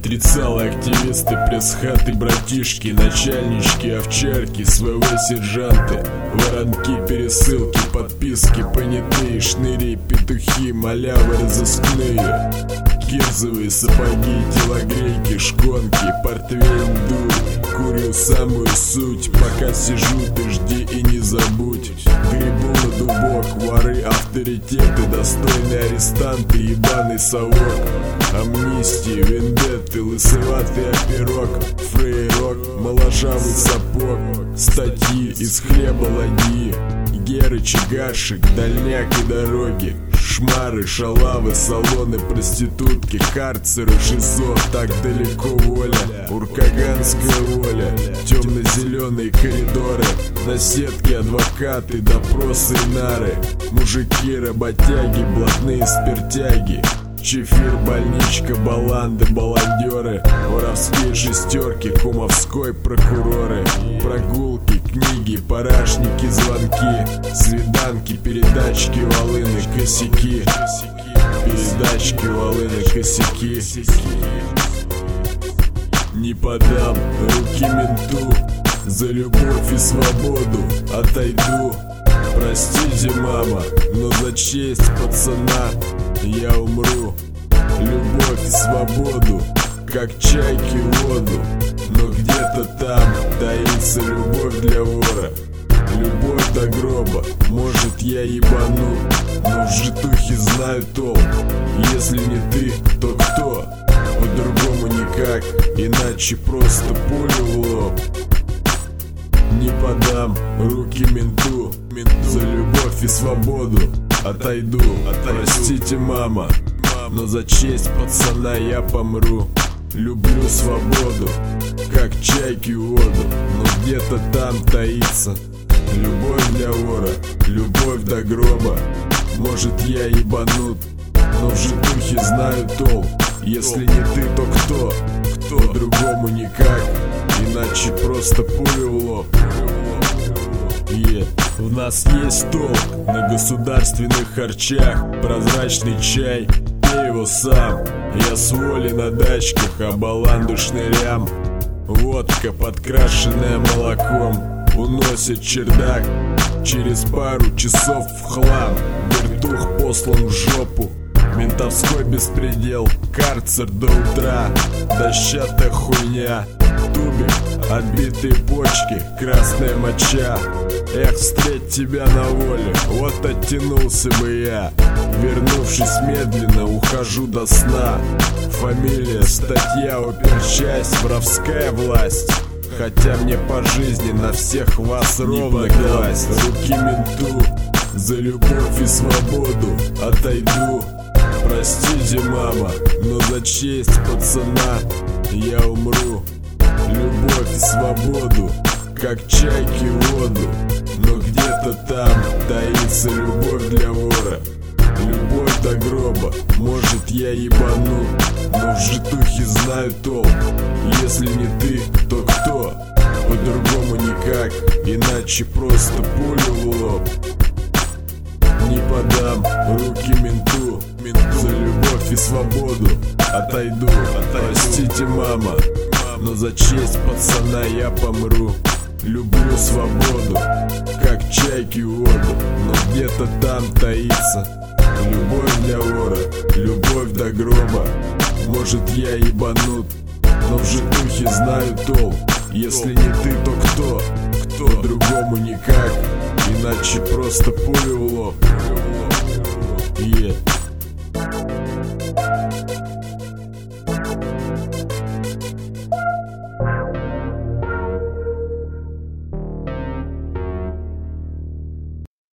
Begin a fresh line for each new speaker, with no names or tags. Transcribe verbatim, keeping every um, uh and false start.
Отрицалы, активисты, пресс-хаты, братишки, начальнички, овчарки, СВВ, сержанты, воронки, пересылки, подписки, понятые, шныри, петухи, малявы разыскные, кирзовые сапоги, телогрейки, шконки, портвейн, дурь. Курю самую суть, пока сижу, ты жди и не забудь. Грибу на дубок, воры, авторитеты, достойные арестанты, ебаный совок. Амнистии, вендетты, лысоватый оперок, фрейрок, моложавый сапог, статьи из хлеба ладьи, Герыч, Гашек, дальняк и дороги, шмары, шалавы, салоны, проститутки, карцеры, ШИЗО, так далеко воля, уркаганская воля, темно-зеленые коридоры, наседки, адвокаты, допросы и нары, мужики, работяги, блатные спиртяги, чефир, больничка, баланды, баландеры, воровские шестерки, кумовской прокуроры, прогулки, книги, парашники, звонки, свиданки, передачки, волыны, косяки, передачки, волыны, косяки. Не подам руки менту, за любовь и свободу отойду. Простите, мама, но за честь пацана я умру. Любовь и свободу, как чайки воду, но где-то там таится любовь для вора. Любовь до гроба, может я ебану, но в житухе знаю толк. Если не ты, то кто? По-другому никак, иначе просто пулю в лоб. Не подам руки менту, за любовь и свободу отойду. Простите, мама, но за честь пацана я помру. Люблю свободу, как чайки воду, но где-то там таится любовь для вора, любовь до гроба. Может я ебанут, но в житухе знаю толк. Если не ты, то кто? Кто? По-другому никак, иначе просто пулю в лоб. Yeah. В нас есть толк на государственных харчах, прозрачный чай, пей его сам. Я с воли на дачках, а баланду шнырям. Водка, подкрашенная молоком, уносит чердак через пару часов в хлам. Вертух послан в жопу, ментовской беспредел, карцер до утра, дощатая хуйня, тубик, отбитые почки, красная моча. Эх, встреть тебя на воле, вот оттянулся бы я. Вернувшись медленно, ухожу до сна. Фамилия, статья, оперчасть, воровская власть. Хотя мне по жизни на всех вас ровно класть. Руки менту, за любовь и свободу отойду. Простите, мама, но за честь пацана я умру. Любовь и свободу, как чайки воду, но где-то там таится любовь для вора. Любовь до гроба, может я ебану, но в житухе знаю толк. Если не ты, то кто? По-другому никак, иначе просто пулю в лоб. Не подам руки менту, за любовь и свободу отойду. Простите, мама, но за честь пацана я помру. Люблю свободу, как чайки воду, но где-то там таится любовь для вора, любовь до гроба. Может я ебанут, но в житухе знаю толк. Если не ты, то кто? Кто? По-другому никак, иначе просто пулю в лоб. Yeah.